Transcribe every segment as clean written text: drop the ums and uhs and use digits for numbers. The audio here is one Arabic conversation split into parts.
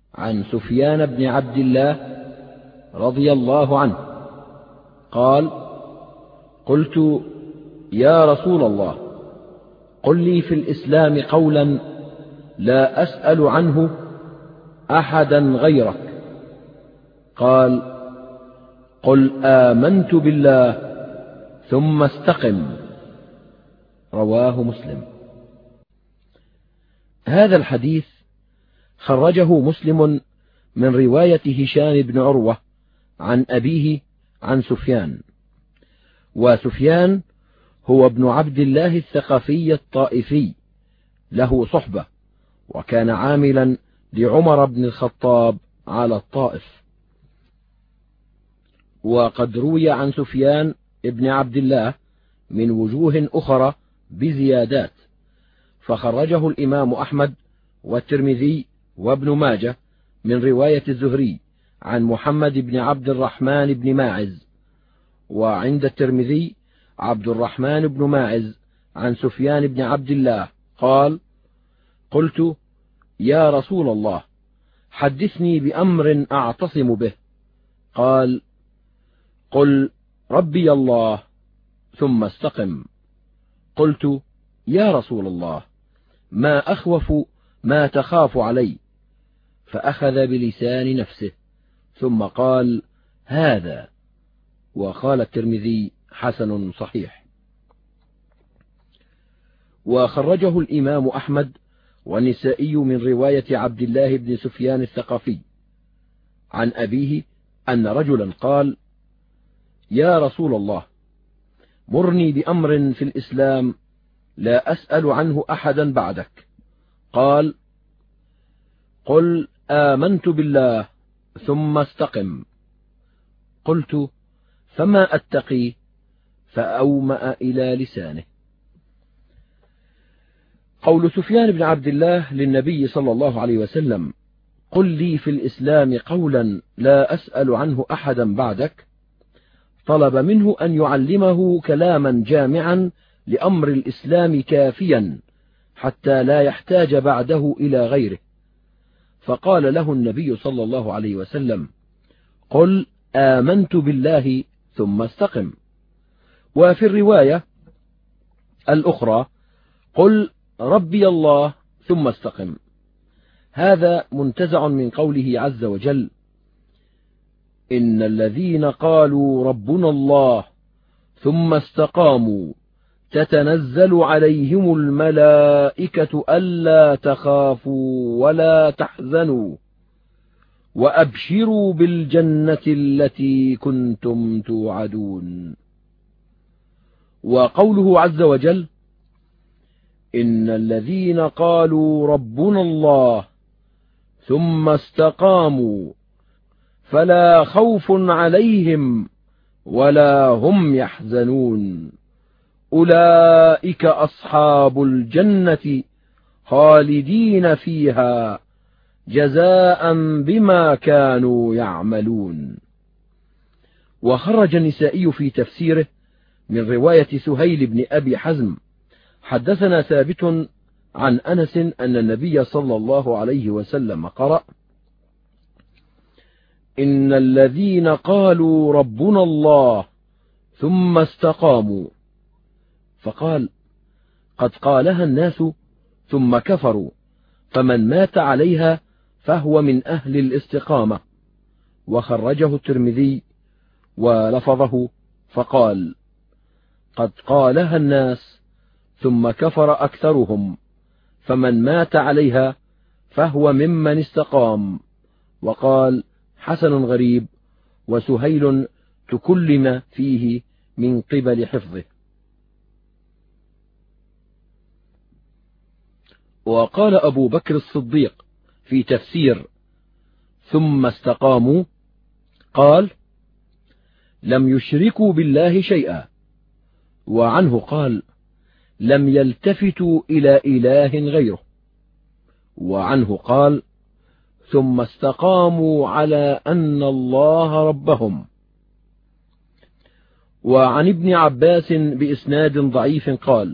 عن سفيان بن عبد الله رضي الله عنه قال: قلت: يا رسول الله، قل لي في الإسلام قولا لا أسأل عنه أحدا غيرك. قال: قل آمنت بالله ثم استقم. رواه مسلم. هذا الحديث خرجه مسلم من رواية هشام بن عروة عن أبيه عن سفيان، وسفيان هو ابن عبد الله الثقفي الطائفي، له صحبة، وكان عاملا لعمر بن الخطاب على الطائف. وقد روي عن سفيان ابن عبد الله من وجوه أخرى بزيادات، فخرجه الإمام أحمد والترمذي وابن ماجه من رواية الزهري عن محمد بن عبد الرحمن بن ماعز، وعند الترمذي عبد الرحمن بن ماعز عن سفيان بن عبد الله قال: قلت: يا رسول الله، حدثني بأمر أعتصم به. قال: قل ربي الله ثم استقم. قلت: يا رسول الله، ما أخوف ما تخاف علي؟ فأخذ بلسان نفسه ثم قال: هذا. وقال الترمذي: حسن صحيح. وخرجه الإمام أحمد والنسائي من رواية عبد الله بن سفيان الثقفي عن أبيه أن رجلا قال: يا رسول الله، مرني بأمر في الإسلام لا أسأل عنه أحدا بعدك. قال: قل آمنت بالله ثم استقم. قلت: فما أتقي؟ فأومأ إلى لسانه. قول سفيان بن عبد الله للنبي صلى الله عليه وسلم: قل لي في الإسلام قولا لا أسأل عنه أحدا بعدك، طلب منه أن يعلمه كلاما جامعا لأمر الإسلام كافيا حتى لا يحتاج بعده إلى غيره. فقال له النبي صلى الله عليه وسلم: قل آمنت بالله ثم استقم. وفي الرواية الأخرى: قل ربي الله ثم استقم. هذا منتزع من قوله عز وجل: إن الذين قالوا ربنا الله ثم استقاموا تتنزل عليهم الملائكة ألا تخافوا ولا تحزنوا وأبشروا بالجنة التي كنتم توعدون. وقوله عز وجل: إن الذين قالوا ربنا الله ثم استقاموا فلا خوف عليهم ولا هم يحزنون أولئك أصحاب الجنة خالدين فيها جزاء بما كانوا يعملون. وخرج النسائي في تفسيره من رواية سهيل بن أبي حزم: حدثنا ثابت عن أنس أن النبي صلى الله عليه وسلم قرأ: إن الذين قالوا ربنا الله ثم استقاموا. فقال: قد قالها الناس ثم كفروا، فمن مات عليها فهو من أهل الاستقامة. وخرجه الترمذي ولفظه فقال: قد قالها الناس ثم كفر أكثرهم، فمن مات عليها فهو ممن استقام. وقال: حسن غريب، وسهيل تكلم فيه من قبل حفظه. وقال أبو بكر الصديق في تفسير ثم استقاموا: قال: لم يشركوا بالله شيئا. وعنه قال: لم يلتفتوا إلى إله غيره. وعنه قال: ثم استقاموا على أن الله ربهم. وعن ابن عباس بإسناد ضعيف قال: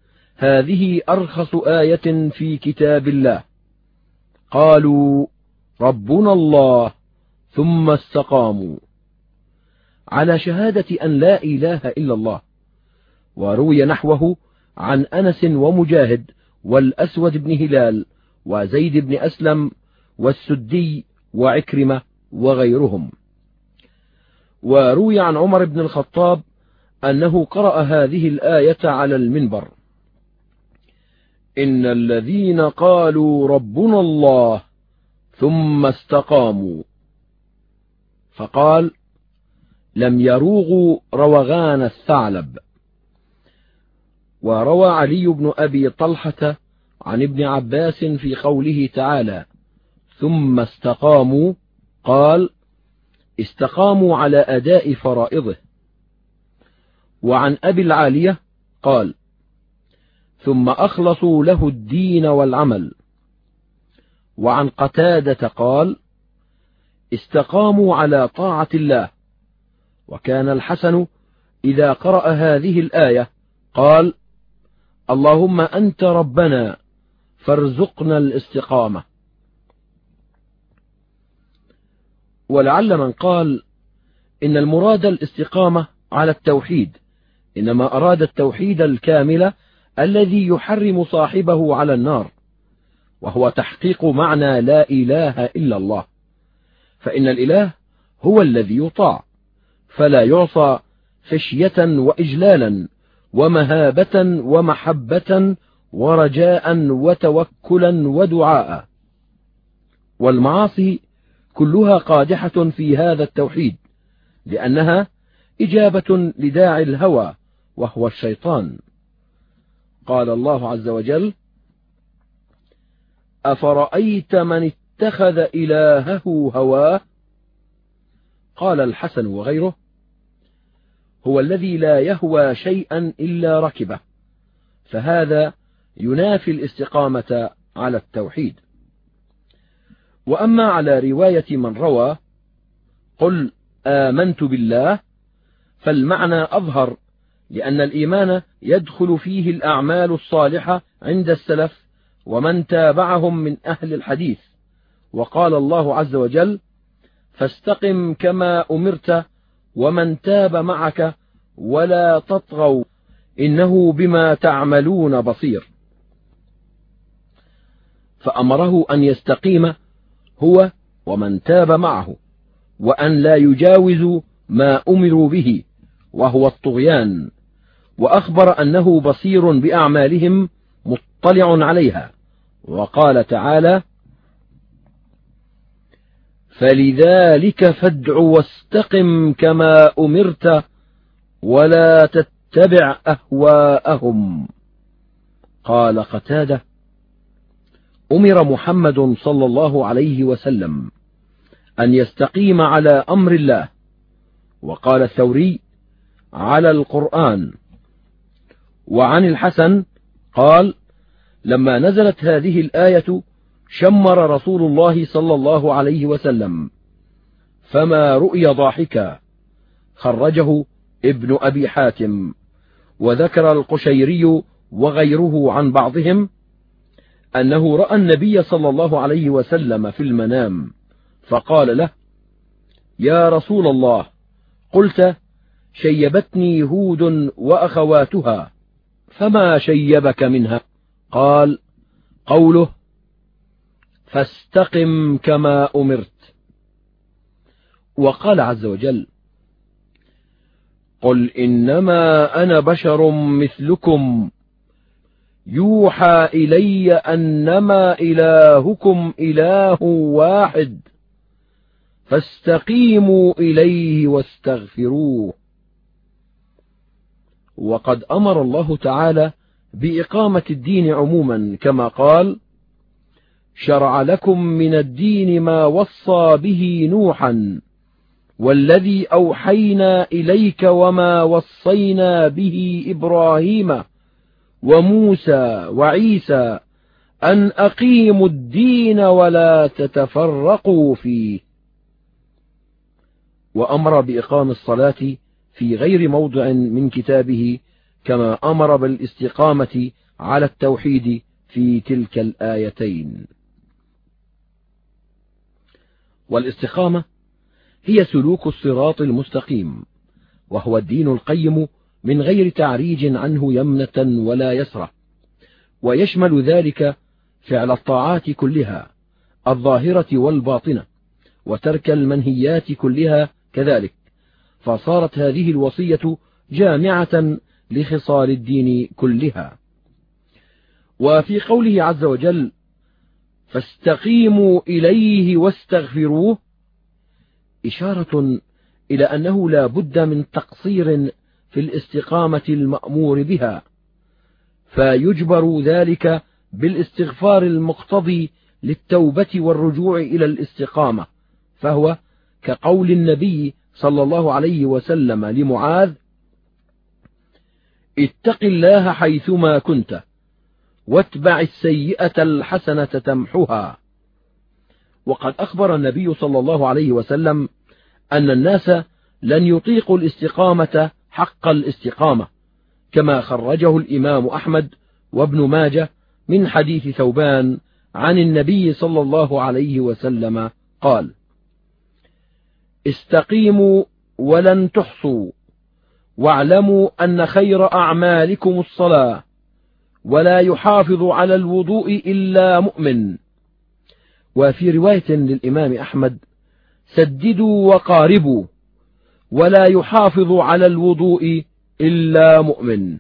هذه أرخص آية في كتاب الله. قالوا: ربنا الله ثم استقاموا، على شهادة أن لا إله إلا الله. وروي نحوه عن أنس ومجاهد والأسود بن هلال وزيد بن أسلم والسدي وعكرمة وغيرهم. وروي عن عمر بن الخطاب أنه قرأ هذه الآية على المنبر: إن الذين قالوا ربنا الله ثم استقاموا، فقال: لم يروغوا روغان الثعلب. وروى علي بن أبي طلحة عن ابن عباس في قوله تعالى: ثم استقاموا، قال: استقاموا على أداء فرائضه. وعن أبي العالية قال: ثم أخلصوا له الدين والعمل. وعن قتادة قال: استقاموا على طاعة الله. وكان الحسن إذا قرأ هذه الآية قال: اللهم أنت ربنا فارزقنا الاستقامة. ولعل من قال إن المراد الاستقامة على التوحيد إنما أراد التوحيد الكامل الذي يحرم صاحبه على النار، وهو تحقيق معنى لا إله إلا الله، فإن الإله هو الذي يطاع فلا يعصى خشية وإجلالا ومهابة ومحبة ورجاء وتوكلا ودعاء. والمعاصي كلها قادحة في هذا التوحيد، لأنها إجابة لداعي الهوى وهو الشيطان. قال الله عز وجل: أفرأيت من اتخذ إلهه هواه. قال الحسن وغيره: هو الذي لا يهوى شيئا إلا ركبه، فهذا ينافي الاستقامة على التوحيد. وأما على رواية من روى: قل آمنت بالله، فالمعنى أظهر، لأن الإيمان يدخل فيه الأعمال الصالحة عند السلف ومن تابعهم من أهل الحديث. وقال الله عز وجل: فاستقم كما أمرت ومن تاب معك ولا تطغوا إنه بما تعملون بصير. فأمره أن يستقيم هو ومن تاب معه، وأن لا يجاوزوا ما أمروا به وهو الطغيان، وأخبر أنه بصير بأعمالهم مطلع عليها. وقال تعالى: فلذلك فادع واستقم كما أمرت ولا تتبع أهواءهم. قال قتادة: أمر محمد صلى الله عليه وسلم أن يستقيم على أمر الله. وقال الثوري: على القرآن. وعن الحسن قال: لما نزلت هذه الآية شمر رسول الله صلى الله عليه وسلم فما رؤي ضاحكا. خرجه ابن أبي حاتم. وذكر القشيري وغيره عن بعضهم أنه رأى النبي صلى الله عليه وسلم في المنام فقال له: يا رسول الله، قلت شيبتني هود وأخواتها، فما شيبك منها؟ قال: قوله: فاستقم كما أمرت. وقال عز وجل: قل إنما أنا بشر مثلكم يوحى إلي أنما إلهكم إله واحد فاستقيموا إليه واستغفروه. وقد أمر الله تعالى بإقامة الدين عموما، كما قال: شرع لكم من الدين ما وصى به نوحا والذي أوحينا إليك وما وصينا به إبراهيم وموسى وعيسى أن أقيموا الدين ولا تتفرقوا فيه. وأمر بإقام الصلاة في غير موضع من كتابه، كما أمر بالاستقامة على التوحيد في تلك الآيتين. والاستقامة هي سلوك الصراط المستقيم، وهو الدين القيم من غير تعريج عنه يمنة ولا يسرة، ويشمل ذلك فعل الطاعات كلها الظاهرة والباطنة، وترك المنهيات كلها كذلك، فصارت هذه الوصية جامعة لخصال الدين كلها. وفي قوله عز وجل: فاستقيموا إليه واستغفروه، إشارة إلى أنه لا بد من تقصير في الاستقامة المأمور بها، فيجبر ذلك بالاستغفار المقتضي للتوبة والرجوع إلى الاستقامة، فهو كقول النبي صلى الله عليه وسلم لمعاذ: اتق الله حيثما كنت واتبع السيئة الحسنة تمحها. وقد أخبر النبي صلى الله عليه وسلم أن الناس لن يطيقوا الاستقامة حق الاستقامة، كما خرجه الإمام أحمد وابن ماجه من حديث ثوبان عن النبي صلى الله عليه وسلم قال: استقيموا ولن تحصوا، واعلموا أن خير أعمالكم الصلاة، ولا يحافظ على الوضوء إلا مؤمن. وفي رواية للإمام أحمد: سددوا وقاربوا، ولا يحافظ على الوضوء إلا مؤمن.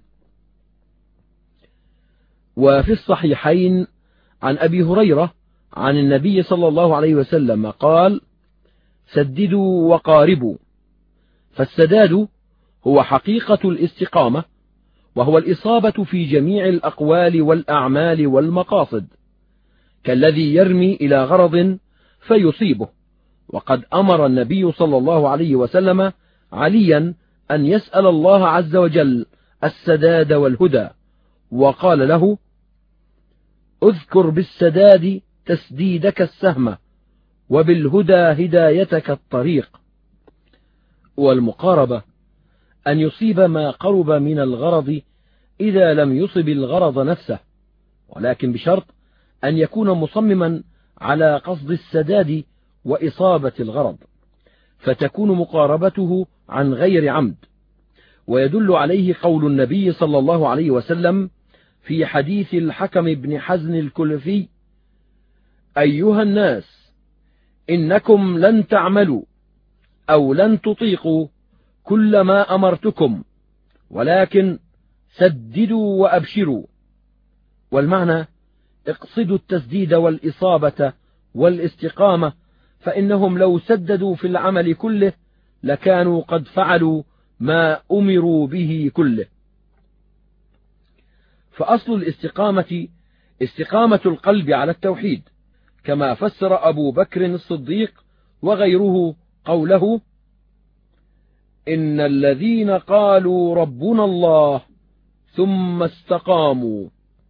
وفي الصحيحين عن أبي هريرة عن النبي صلى الله عليه وسلم قال: سددوا وقاربوا. فالسداد هو حقيقة الاستقامة، وهو الإصابة في جميع الأقوال والأعمال والمقاصد، كالذي يرمي إلى غرض فيصيبه. وقد أمر النبي صلى الله عليه وسلم عليا أن يسأل الله عز وجل السداد والهدى، وقال له: اذكر بالسداد تسديدك السهم، وبالهدى هدايتك الطريق. والمقاربة أن يصيب ما قرب من الغرض إذا لم يصب الغرض نفسه، ولكن بشرط أن يكون مصمما على قصد السداد وإصابة الغرض، فتكون مقاربته عن غير عمد. ويدل عليه قول النبي صلى الله عليه وسلم في حديث الحكم بن حزن الكلفي: أيها الناس، إنكم لن تعملوا أو لن تطيقوا كل ما أمرتكم، ولكن سددوا وأبشروا. والمعنى: اقصدوا التسديد والإصابة والاستقامة، فإنهم لو سددوا في العمل كله لكانوا قد فعلوا ما أمروا به كله. فأصل الاستقامة استقامة القلب على التوحيد، كما فسر أبو بكر الصديق وغيره قوله: إن الذين قالوا ربنا الله ثم استقاموا،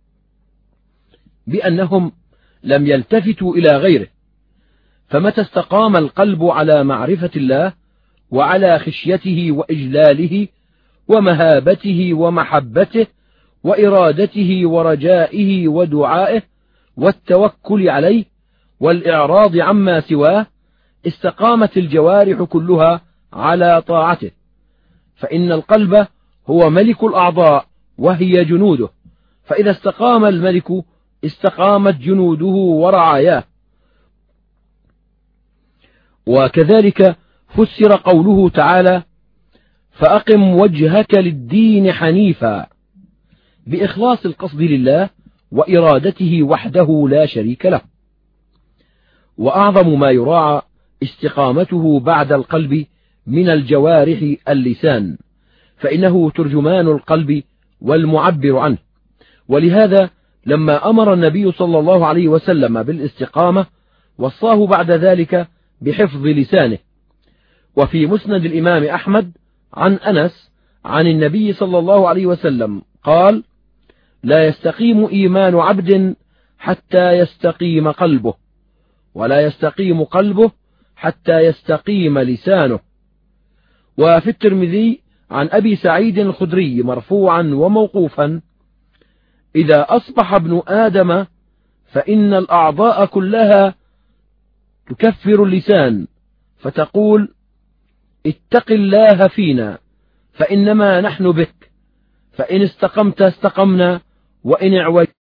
بأنهم لم يلتفتوا إلى غيره. فمتى استقام القلب على معرفة الله وعلى خشيته وإجلاله ومهابته ومحبته وإرادته ورجائه ودعائه والتوكل عليه والإعراض عما سواه، استقامت الجوارح كلها على طاعته، فإن القلب هو ملك الأعضاء وهي جنوده، فإذا استقام الملك استقامت جنوده ورعاياه. وكذلك فسر قوله تعالى: فأقم وجهك للدين حنيفا، بإخلاص القصد لله وإرادته وحده لا شريك له. وأعظم ما يراعى استقامته بعد القلب من الجوارح اللسان، فإنه ترجمان القلب والمعبر عنه. ولهذا لما أمر النبي صلى الله عليه وسلم بالاستقامة وصاه بعد ذلك بحفظ لسانه. وفي مسند الإمام أحمد عن أنس عن النبي صلى الله عليه وسلم قال: لا يستقيم إيمان عبد حتى يستقيم قلبه، ولا يستقيم قلبه حتى يستقيم لسانه. وفي الترمذي عن أبي سعيد الخدري مرفوعا وموقوفا: إذا أصبح ابن آدم فإن الأعضاء كلها تكفر اللسان فتقول: اتق الله فينا فإنما نحن بك، فإن استقمت استقمنا وإن اعوجت